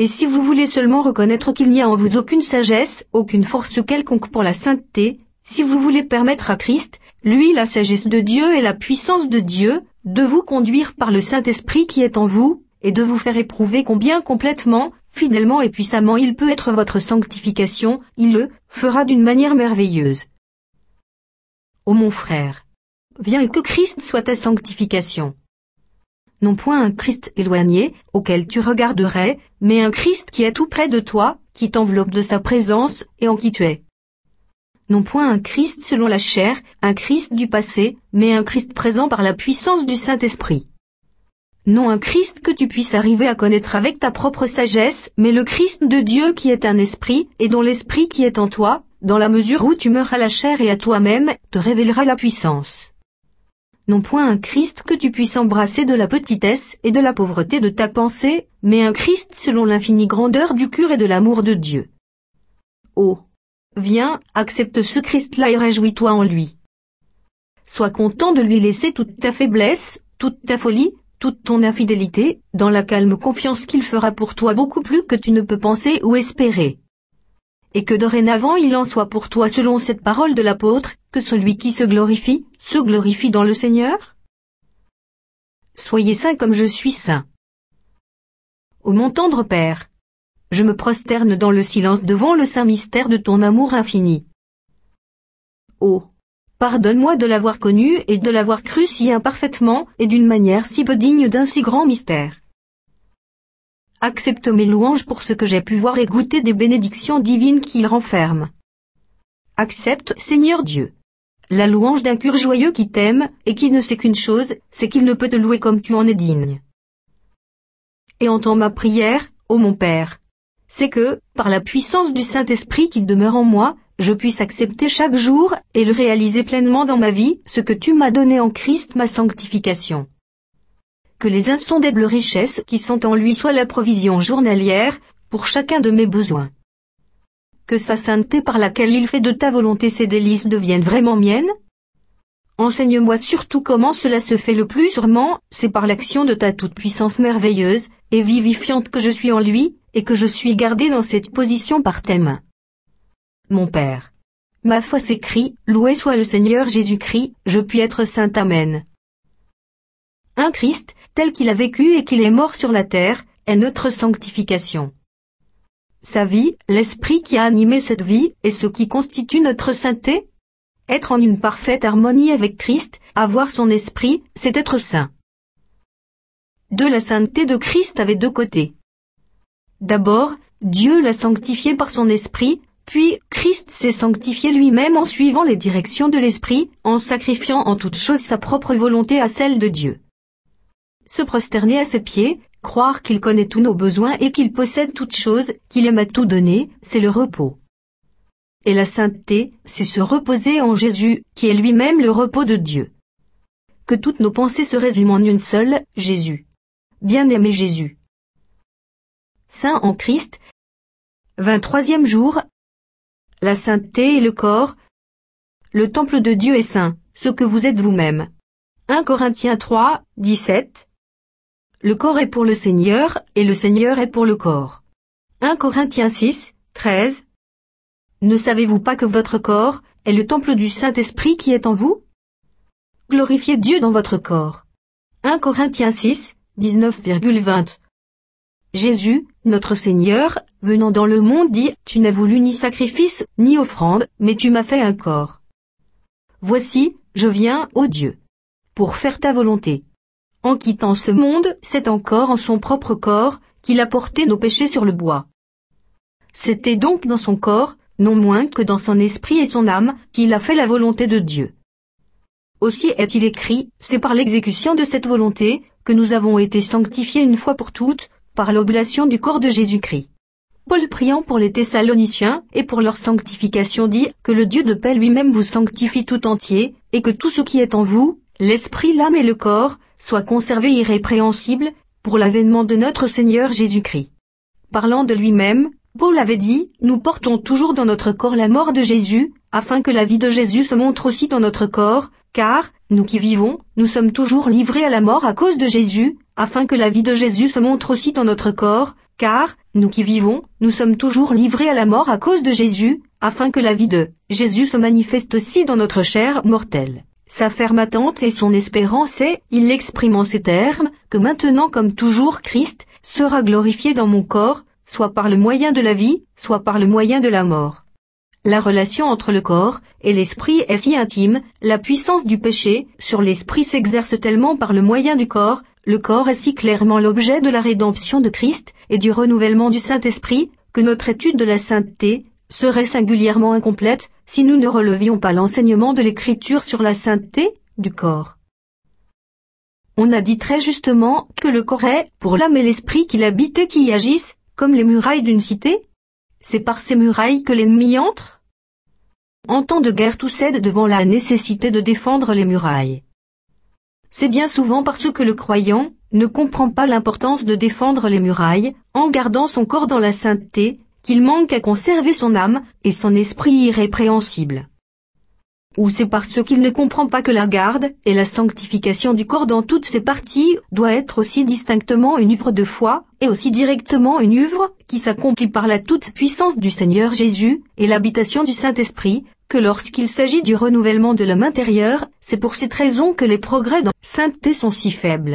Et si vous voulez seulement reconnaître qu'il n'y a en vous aucune sagesse, aucune force quelconque pour la sainteté, si vous voulez permettre à Christ, lui la sagesse de Dieu et la puissance de Dieu, de vous conduire par le Saint-Esprit qui est en vous, et de vous faire éprouver combien complètement, fidèlement et puissamment il peut être votre sanctification, il le fera d'une manière merveilleuse. Ô mon frère, viens et que Christ soit ta sanctification. Non point un Christ éloigné, auquel tu regarderais, mais un Christ qui est tout près de toi, qui t'enveloppe de sa présence, et en qui tu es. Non point un Christ selon la chair, un Christ du passé, mais un Christ présent par la puissance du Saint-Esprit. Non un Christ que tu puisses arriver à connaître avec ta propre sagesse, mais le Christ de Dieu qui est un esprit, et dont l'esprit qui est en toi, dans la mesure où tu meurs à la chair et à toi-même, te révélera la puissance. Non point un Christ que tu puisses embrasser de la petitesse et de la pauvreté de ta pensée, mais un Christ selon l'infinie grandeur du cœur et de l'amour de Dieu. Oh! Viens, accepte ce Christ-là et réjouis-toi en lui. Sois content de lui laisser toute ta faiblesse, toute ta folie, toute ton infidélité, dans la calme confiance qu'il fera pour toi beaucoup plus que tu ne peux penser ou espérer. Et que dorénavant il en soit pour toi selon cette parole de l'apôtre, que celui qui se glorifie dans le Seigneur. Soyez saints comme je suis saint. Ô mon tendre Père, je me prosterne dans le silence devant le saint mystère de ton amour infini. Oh, pardonne-moi de l'avoir connu et de l'avoir cru si imparfaitement et d'une manière si peu digne d'un si grand mystère. Accepte mes louanges pour ce que j'ai pu voir et goûter des bénédictions divines qu'il renferme. Accepte, Seigneur Dieu, la louange d'un cœur joyeux qui t'aime et qui ne sait qu'une chose, c'est qu'il ne peut te louer comme tu en es digne. Et entends ma prière, ô mon Père, c'est que, par la puissance du Saint-Esprit qui demeure en moi, je puisse accepter chaque jour et le réaliser pleinement dans ma vie, ce que tu m'as donné en Christ ma sanctification. Que les insondables richesses qui sont en lui soient la provision journalière, pour chacun de mes besoins. Que sa sainteté par laquelle il fait de ta volonté ses délices devienne vraiment mienne. Enseigne-moi surtout comment cela se fait le plus sûrement, c'est par l'action de ta toute-puissance merveilleuse et vivifiante que je suis en lui, et que je suis gardé dans cette position par tes mains. Mon Père, ma foi s'écrie, loué soit le Seigneur Jésus-Christ, je puis être saint. Amen. Un Christ, tel qu'il a vécu et qu'il est mort sur la terre, est notre sanctification. Sa vie, l'esprit qui a animé cette vie, est ce qui constitue notre sainteté. Être en une parfaite harmonie avec Christ, avoir son esprit, c'est être saint. De la sainteté de Christ avait deux côtés. D'abord, Dieu l'a sanctifié par son esprit, puis Christ s'est sanctifié lui-même en suivant les directions de l'esprit, en sacrifiant en toute chose sa propre volonté à celle de Dieu. Se prosterner à ses pieds, croire qu'il connaît tous nos besoins et qu'il possède toutes choses, qu'il aime à tout donner, c'est le repos. Et la sainteté, c'est se reposer en Jésus, qui est lui-même le repos de Dieu. Que toutes nos pensées se résument en une seule, Jésus. Bien-aimé Jésus. Saint en Christ. 23e jour. La sainteté et le corps. Le temple de Dieu est saint, ce que vous êtes vous-même. 1 Corinthiens 3, 17. Le corps est pour le Seigneur, et le Seigneur est pour le corps. 1 Corinthiens 6, 13. Ne savez-vous pas que votre corps est le temple du Saint-Esprit qui est en vous? Glorifiez Dieu dans votre corps. 1 Corinthiens 6, 19,20. Jésus, notre Seigneur, venant dans le monde dit, tu n'as voulu ni sacrifice, ni offrande, mais tu m'as fait un corps. Voici, je viens, ô Dieu, pour faire ta volonté. En quittant ce monde, c'est encore en son propre corps qu'il a porté nos péchés sur le bois. C'était donc dans son corps, non moins que dans son esprit et son âme, qu'il a fait la volonté de Dieu. Aussi est-il écrit, c'est par l'exécution de cette volonté, que nous avons été sanctifiés une fois pour toutes, par l'oblation du corps de Jésus-Christ. Paul priant pour les Thessaloniciens et pour leur sanctification dit que le Dieu de paix lui-même vous sanctifie tout entier, et que tout ce qui est en vous, l'esprit, l'âme et le corps, soit conservé irrépréhensible, pour l'avènement de notre Seigneur Jésus-Christ. Parlant de lui-même, Paul avait dit, nous portons toujours dans notre corps la mort de Jésus, afin que la vie de Jésus se montre aussi dans notre corps, car, nous qui vivons, nous sommes toujours livrés à la mort à cause de Jésus, afin que la vie de Jésus se montre aussi dans notre corps, car, nous qui vivons, nous sommes toujours livrés à la mort à cause de Jésus, afin que la vie de Jésus se manifeste aussi dans notre chair mortelle. Sa ferme attente et son espérance est, il l'exprime en ces termes, que maintenant comme toujours Christ sera glorifié dans mon corps, soit par le moyen de la vie, soit par le moyen de la mort. La relation entre le corps et l'esprit est si intime, la puissance du péché sur l'esprit s'exerce tellement par le moyen du corps, le corps est si clairement l'objet de la rédemption de Christ et du renouvellement du Saint-Esprit, que notre étude de la sainteté serait singulièrement incomplète si nous ne relevions pas l'enseignement de l'Écriture sur la sainteté du corps. On a dit très justement que le corps est, pour l'âme et l'esprit qui l'habitent, qui y agissent, comme les murailles d'une cité. C'est par ces murailles que l'ennemi entre. En temps de guerre tout cède devant la nécessité de défendre les murailles. C'est bien souvent parce que le croyant ne comprend pas l'importance de défendre les murailles, en gardant son corps dans la sainteté, qu'il manque à conserver son âme et son esprit irrépréhensible. Ou c'est parce qu'il ne comprend pas que la garde et la sanctification du corps dans toutes ses parties doit être aussi distinctement une œuvre de foi, et aussi directement une œuvre qui s'accomplit par la toute-puissance du Seigneur Jésus et l'habitation du Saint-Esprit, que lorsqu'il s'agit du renouvellement de l'homme intérieur, c'est pour cette raison que les progrès dans la sainteté sont si faibles.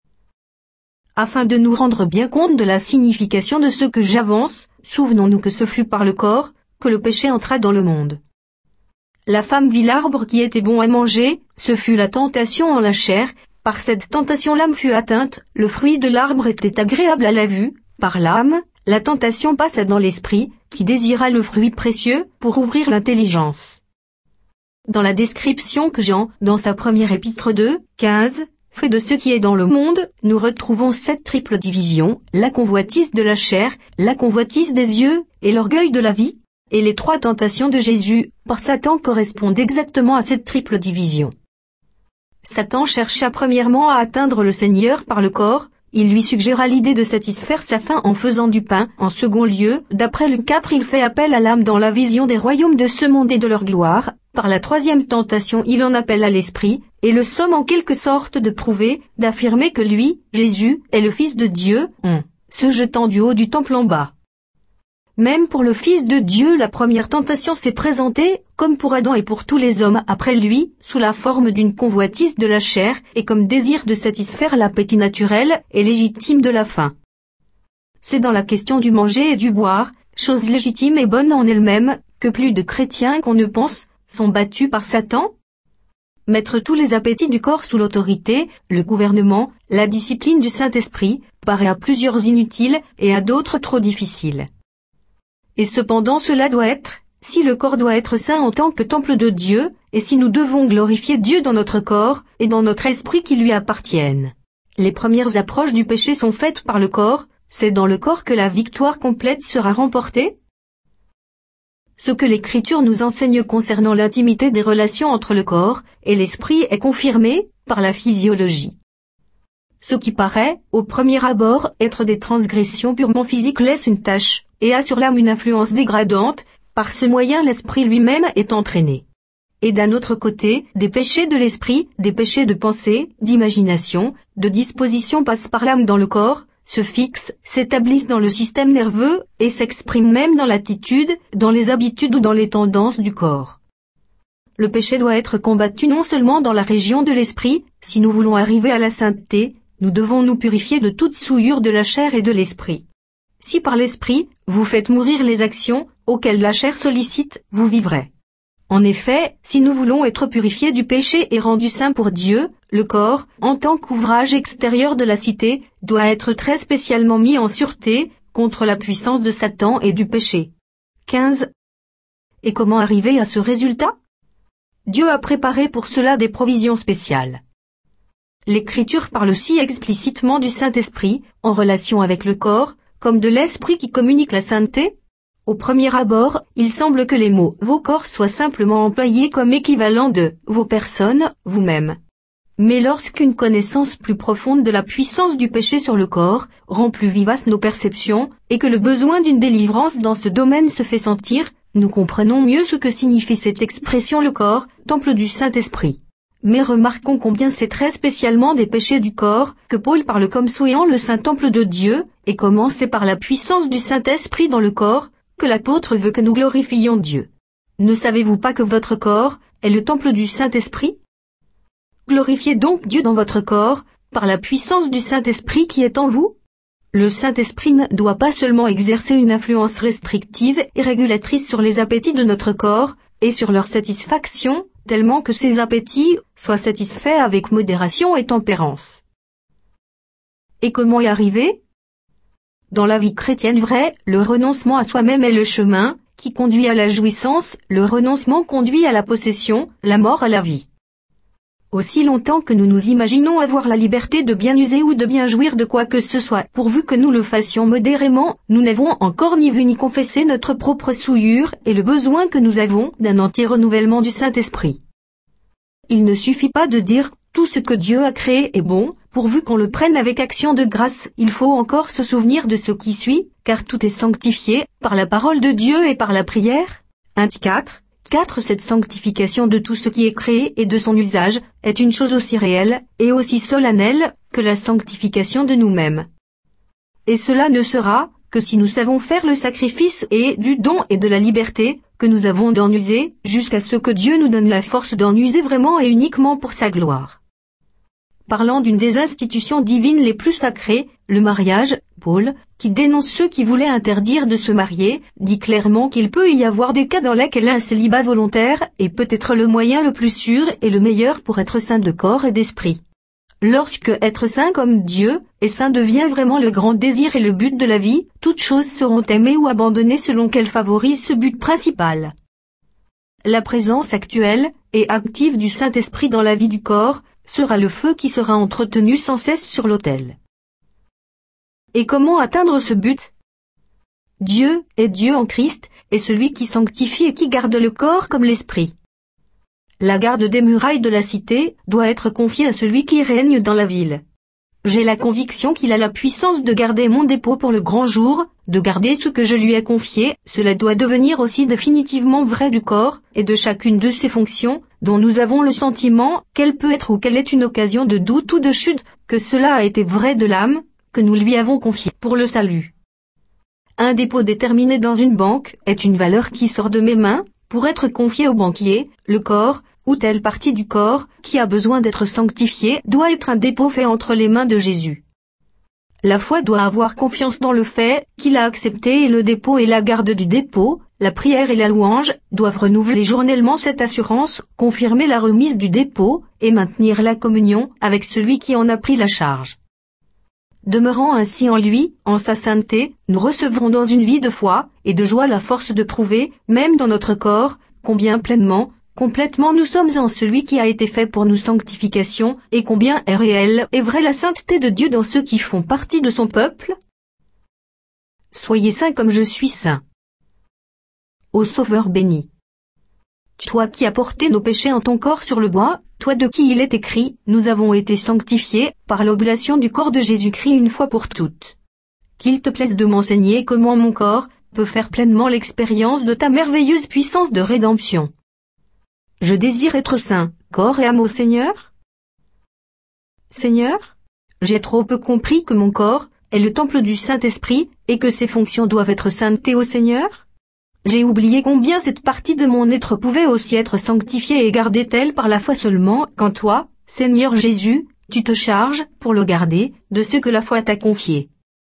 Afin de nous rendre bien compte de la signification de ce que j'avance, souvenons-nous que ce fut par le corps que le péché entra dans le monde. La femme vit l'arbre qui était bon à manger, ce fut la tentation en la chair, par cette tentation l'âme fut atteinte, le fruit de l'arbre était agréable à la vue, par l'âme, la tentation passa dans l'esprit, qui désira le fruit précieux pour ouvrir l'intelligence. Dans la description que Jean, dans sa première épître 2:15, fait de ce qui est dans le monde, nous retrouvons cette triple division, la convoitise de la chair, la convoitise des yeux, et l'orgueil de la vie. Et les trois tentations de Jésus, par Satan, correspondent exactement à cette triple division. Satan chercha premièrement à atteindre le Seigneur par le corps, il lui suggéra l'idée de satisfaire sa faim en faisant du pain. En second lieu, d'après Luc 4, il fait appel à l'âme dans la vision des royaumes de ce monde et de leur gloire. Par la troisième tentation, il en appelle à l'esprit, et le somme en quelque sorte de prouver, d'affirmer que lui, Jésus, est le Fils de Dieu, se jetant du haut du temple en bas. Même pour le Fils de Dieu, la première tentation s'est présentée, comme pour Adam et pour tous les hommes après lui, sous la forme d'une convoitise de la chair et comme désir de satisfaire l'appétit naturel et légitime de la faim. C'est dans la question du manger et du boire, chose légitime et bonne en elle-même, que plus de chrétiens qu'on ne pense, sont battus par Satan. Mettre tous les appétits du corps sous l'autorité, le gouvernement, la discipline du Saint-Esprit, paraît à plusieurs inutile et à d'autres trop difficile. Et cependant cela doit être, si le corps doit être saint en tant que temple de Dieu, et si nous devons glorifier Dieu dans notre corps, et dans notre esprit qui lui appartiennent. Les premières approches du péché sont faites par le corps, c'est dans le corps que la victoire complète sera remportée. Ce que l'Écriture nous enseigne concernant l'intimité des relations entre le corps et l'esprit est confirmé par la physiologie. Ce qui paraît, au premier abord, être des transgressions purement physiques laisse une tache, et a sur l'âme une influence dégradante, par ce moyen l'esprit lui-même est entraîné. Et d'un autre côté, des péchés de l'esprit, des péchés de pensée, d'imagination, de disposition passent par l'âme dans le corps, se fixent, s'établissent dans le système nerveux, et s'expriment même dans l'attitude, dans les habitudes ou dans les tendances du corps. Le péché doit être combattu non seulement dans la région de l'esprit, si nous voulons arriver à la sainteté, nous devons nous purifier de toute souillure de la chair et de l'esprit. Si par l'esprit, vous faites mourir les actions, auxquelles la chair sollicite, vous vivrez. En effet, si nous voulons être purifiés du péché et rendus saints pour Dieu, le corps, en tant qu'ouvrage extérieur de la cité, doit être très spécialement mis en sûreté, contre la puissance de Satan et du péché. 15. Et comment arriver à ce résultat? Dieu a préparé pour cela des provisions spéciales. L'Écriture parle si explicitement du Saint-Esprit, en relation avec le corps, comme de l'Esprit qui communique la sainteté. Au premier abord, il semble que les mots « vos corps » soient simplement employés comme équivalent de « vos personnes, vous-même ». Mais lorsqu'une connaissance plus profonde de la puissance du péché sur le corps rend plus vivaces nos perceptions, et que le besoin d'une délivrance dans ce domaine se fait sentir, nous comprenons mieux ce que signifie cette expression le corps, temple du Saint-Esprit. Mais remarquons combien c'est très spécialement des péchés du corps que Paul parle comme souillant le saint temple de Dieu, et comment c'est par la puissance du Saint-Esprit dans le corps que l'apôtre veut que nous glorifions Dieu. Ne savez-vous pas que votre corps est le temple du Saint-Esprit? Glorifiez donc Dieu dans votre corps, par la puissance du Saint-Esprit qui est en vous. Le Saint-Esprit ne doit pas seulement exercer une influence restrictive et régulatrice sur les appétits de notre corps, et sur leur satisfaction, tellement que ces appétits soient satisfaits avec modération et tempérance. Et comment y arriver? Dans la vie chrétienne vraie, le renoncement à soi-même est le chemin qui conduit à la jouissance, le renoncement conduit à la possession, la mort à la vie. Aussi longtemps que nous nous imaginons avoir la liberté de bien user ou de bien jouir de quoi que ce soit, pourvu que nous le fassions modérément, nous n'avons encore ni vu ni confessé notre propre souillure et le besoin que nous avons d'un entier renouvellement du Saint-Esprit. Il ne suffit pas de dire « tout ce que Dieu a créé est bon », pourvu qu'on le prenne avec action de grâce, il faut encore se souvenir de ce qui suit, car tout est sanctifié, par la parole de Dieu et par la prière. 1 4. Cette sanctification de tout ce qui est créé et de son usage est une chose aussi réelle et aussi solennelle que la sanctification de nous-mêmes. Et cela ne sera que si nous savons faire le sacrifice et du don et de la liberté que nous avons d'en user, jusqu'à ce que Dieu nous donne la force d'en user vraiment et uniquement pour sa gloire. Parlant d'une des institutions divines les plus sacrées, le mariage, Paul, qui dénonce ceux qui voulaient interdire de se marier, dit clairement qu'il peut y avoir des cas dans lesquels un célibat volontaire est peut-être le moyen le plus sûr et le meilleur pour être saint de corps et d'esprit. Lorsque être saint comme Dieu et saint devient vraiment le grand désir et le but de la vie, toutes choses seront aimées ou abandonnées selon qu'elles favorisent ce but principal. La présence actuelle et active du Saint-Esprit dans la vie du corps sera le feu qui sera entretenu sans cesse sur l'autel. Et comment atteindre ce but? Dieu est Dieu en Christ, et celui qui sanctifie et qui garde le corps comme l'esprit. La garde des murailles de la cité doit être confiée à celui qui règne dans la ville. J'ai la conviction qu'il a la puissance de garder mon dépôt pour le grand jour, de garder ce que je lui ai confié, cela doit devenir aussi définitivement vrai du corps, et de chacune de ses fonctions, dont nous avons le sentiment qu'elle peut être ou qu'elle est une occasion de doute ou de chute, que cela a été vrai de l'âme, que nous lui avons confié pour le salut. Un dépôt déterminé dans une banque est une valeur qui sort de mes mains, pour être confié au banquier, le corps, ou telle partie du corps, qui a besoin d'être sanctifié, doit être un dépôt fait entre les mains de Jésus. La foi doit avoir confiance dans le fait qu'il a accepté et le dépôt et la garde du dépôt, la prière et la louange, doivent renouveler journellement cette assurance, confirmer la remise du dépôt, et maintenir la communion avec celui qui en a pris la charge. Demeurant ainsi en lui, en sa sainteté, nous recevrons dans une vie de foi et de joie la force de prouver, même dans notre corps, combien pleinement, complètement nous sommes en celui qui a été fait pour nous sanctification, et combien est réelle et vraie la sainteté de Dieu dans ceux qui font partie de son peuple. Soyez saints comme je suis saint. Ô Sauveur béni. Toi qui as porté nos péchés en ton corps sur le bois, toi de qui il est écrit, nous avons été sanctifiés par l'oblation du corps de Jésus-Christ une fois pour toutes. Qu'il te plaise de m'enseigner comment mon corps peut faire pleinement l'expérience de ta merveilleuse puissance de rédemption. Je désire être saint, corps et âme au Seigneur. Seigneur, j'ai trop peu compris que mon corps est le temple du Saint-Esprit et que ses fonctions doivent être sainteté au Seigneur. J'ai oublié combien cette partie de mon être pouvait aussi être sanctifiée et gardée telle par la foi seulement, quand toi, Seigneur Jésus, tu te charges, pour le garder, de ce que la foi t'a confié.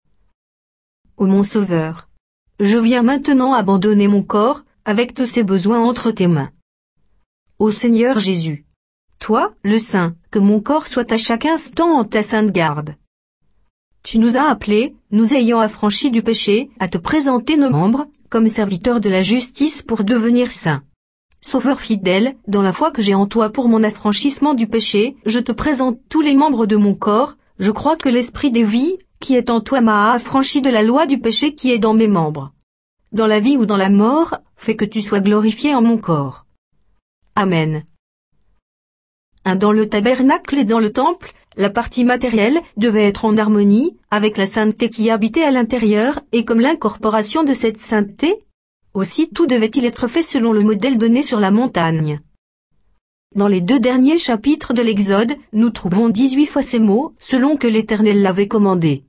Ô mon Sauveur, je viens maintenant abandonner mon corps, avec tous ses besoins entre tes mains. Ô Seigneur Jésus, toi, le Saint, que mon corps soit à chaque instant en ta sainte garde. Tu nous as appelés, nous ayant affranchis du péché, à te présenter nos membres, comme serviteurs de la justice pour devenir saints. Sauveur fidèle, dans la foi que j'ai en toi pour mon affranchissement du péché, je te présente tous les membres de mon corps, je crois que l'esprit de vie, qui est en toi m'a affranchi de la loi du péché qui est dans mes membres. Dans la vie ou dans la mort, fais que tu sois glorifié en mon corps. Amen. Dans le tabernacle et dans le temple, la partie matérielle devait être en harmonie avec la sainteté qui habitait à l'intérieur et comme l'incorporation de cette sainteté. Aussi tout devait-il être fait selon le modèle donné sur la montagne. Dans les 2 derniers chapitres de l'Exode, nous trouvons 18 fois ces mots, selon que l'Éternel l'avait commandé.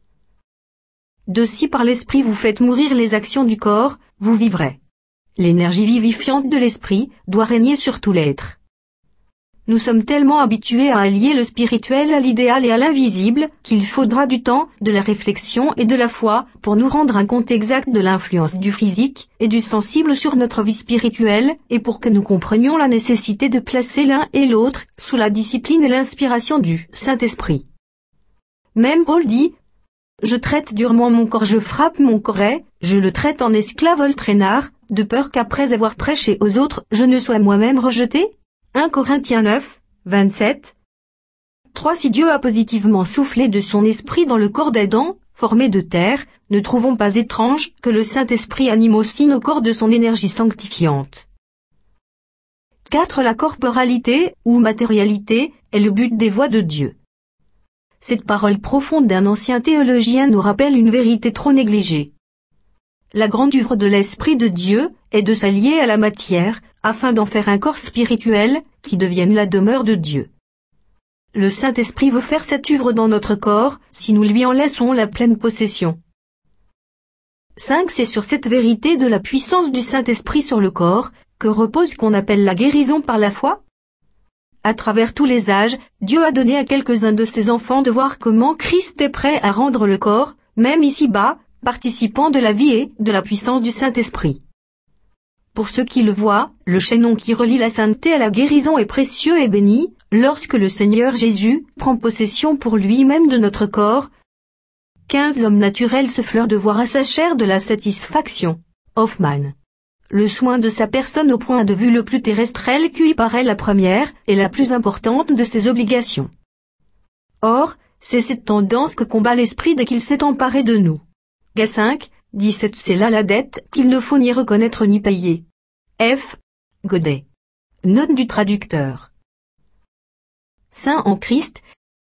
De si par l'Esprit vous faites mourir les actions du corps, vous vivrez. L'énergie vivifiante de l'Esprit doit régner sur tout l'être. Nous sommes tellement habitués à allier le spirituel à l'idéal et à l'invisible, qu'il faudra du temps, de la réflexion et de la foi, pour nous rendre un compte exact de l'influence du physique et du sensible sur notre vie spirituelle, et pour que nous comprenions la nécessité de placer l'un et l'autre, sous la discipline et l'inspiration du Saint-Esprit. Même Paul dit, « Je traite durement mon corps, je frappe mon corps, je le traite en esclave traînard, de peur qu'après avoir prêché aux autres, je ne sois moi-même rejeté ?» 1 Corinthiens 9, 27. 3. Si Dieu a positivement soufflé de son esprit dans le corps d'Adam, formé de terre, ne trouvons pas étrange que le Saint-Esprit anime aussi nos corps de son énergie sanctifiante. 4. La corporalité, ou matérialité, est le but des voies de Dieu. Cette parole profonde d'un ancien théologien nous rappelle une vérité trop négligée. La grande œuvre de l'Esprit de Dieu est de s'allier à la matière, afin d'en faire un corps spirituel, qui devienne la demeure de Dieu. Le Saint-Esprit veut faire cette œuvre dans notre corps, si nous lui en laissons la pleine possession. 5. C'est sur cette vérité de la puissance du Saint-Esprit sur le corps, que repose ce qu'on appelle la guérison par la foi. À travers tous les âges, Dieu a donné à quelques-uns de ses enfants de voir comment Christ est prêt à rendre le corps, même ici-bas, participant de la vie et de la puissance du Saint-Esprit. Pour ceux qui le voient, le chaînon qui relie la sainteté à la guérison est précieux et béni, lorsque le Seigneur Jésus prend possession pour lui-même de notre corps. 15. L'homme naturel se fleure de voir à sa chair de la satisfaction. Hoffman. Le soin de sa personne au point de vue le plus terrestre qui paraît la première et la plus importante de ses obligations. Or, c'est cette tendance que combat l'esprit dès qu'il s'est emparé de nous. Gas 5, 17. C'est là la dette qu'il ne faut ni reconnaître ni payer. F. Godet. Note du traducteur. Saint en Christ.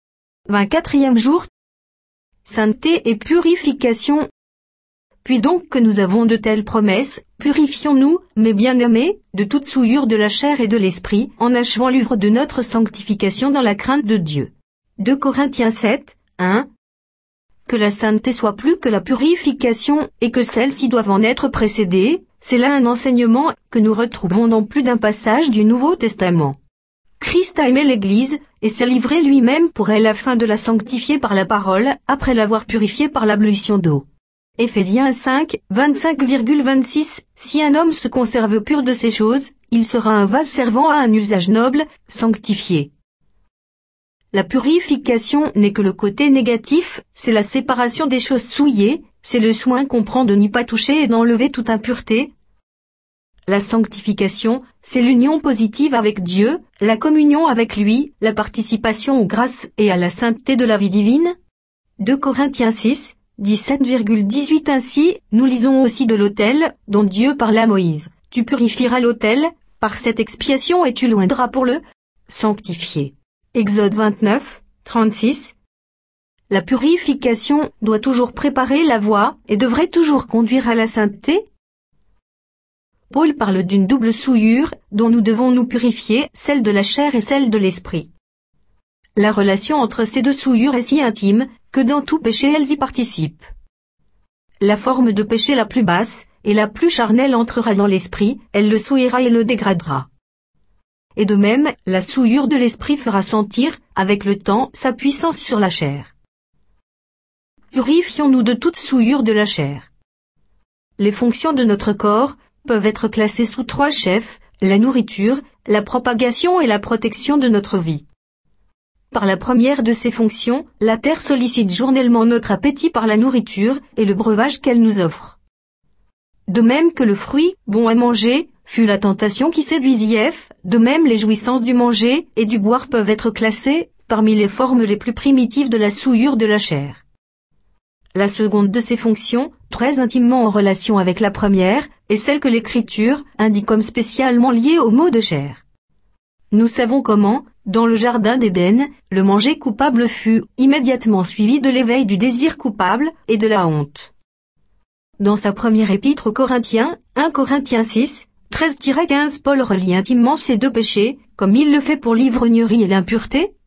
24e jour. Sainteté et purification. Puis donc que nous avons de telles promesses, purifions-nous, mes bien-aimés, de toute souillure de la chair et de l'esprit, en achevant l'œuvre de notre sanctification dans la crainte de Dieu. 2 Corinthiens 7, 1. Que la sainteté soit plus que la purification, et que celles-ci doivent en être précédées, c'est là un enseignement que nous retrouvons dans plus d'un passage du Nouveau Testament. Christ a aimé l'Église, et s'est livré lui-même pour elle afin de la sanctifier par la parole, après l'avoir purifiée par l'ablution d'eau. Éphésiens 5, 25,26. Si un homme se conserve pur de ces choses, il sera un vase servant à un usage noble, sanctifié. La purification n'est que le côté négatif, c'est la séparation des choses souillées, c'est le soin qu'on prend de n'y pas toucher et d'enlever toute impureté. La sanctification, c'est l'union positive avec Dieu, la communion avec lui, la participation aux grâces et à la sainteté de la vie divine. 2 Corinthiens 6, 17,18. Ainsi, nous lisons aussi de l'autel, dont Dieu parle à Moïse. Tu purifieras l'autel, par cette expiation et tu l'oindras pour le sanctifier. Exode 29, 36. La purification doit toujours préparer la voie et devrait toujours conduire à la sainteté. Paul parle d'une double souillure dont nous devons nous purifier, celle de la chair et celle de l'esprit. La relation entre ces deux souillures est si intime que dans tout péché elles y participent. La forme de péché la plus basse et la plus charnelle entrera dans l'esprit, elle le souillera et le dégradera. Et de même, la souillure de l'esprit fera sentir, avec le temps, sa puissance sur la chair. Purifions-nous de toute souillure de la chair. Les fonctions de notre corps peuvent être classées sous 3 chefs, la nourriture, la propagation et la protection de notre vie. Par la première de ces fonctions, la terre sollicite journellement notre appétit par la nourriture et le breuvage qu'elle nous offre. De même que le fruit, bon à manger, fut la tentation qui séduisit Ève, de même les jouissances du manger et du boire peuvent être classées parmi les formes les plus primitives de la souillure de la chair. La seconde de ces fonctions, très intimement en relation avec la première, est celle que l'Écriture indique comme spécialement liée au mot de chair. Nous savons comment, dans le jardin d'Éden, le manger coupable fut immédiatement suivi de l'éveil du désir coupable et de la honte. Dans sa première épître aux Corinthiens, 1 Corinthiens 6, 13-15 Paul relie intimement ces deux péchés, comme il le fait pour l'ivrognerie et l'impureté,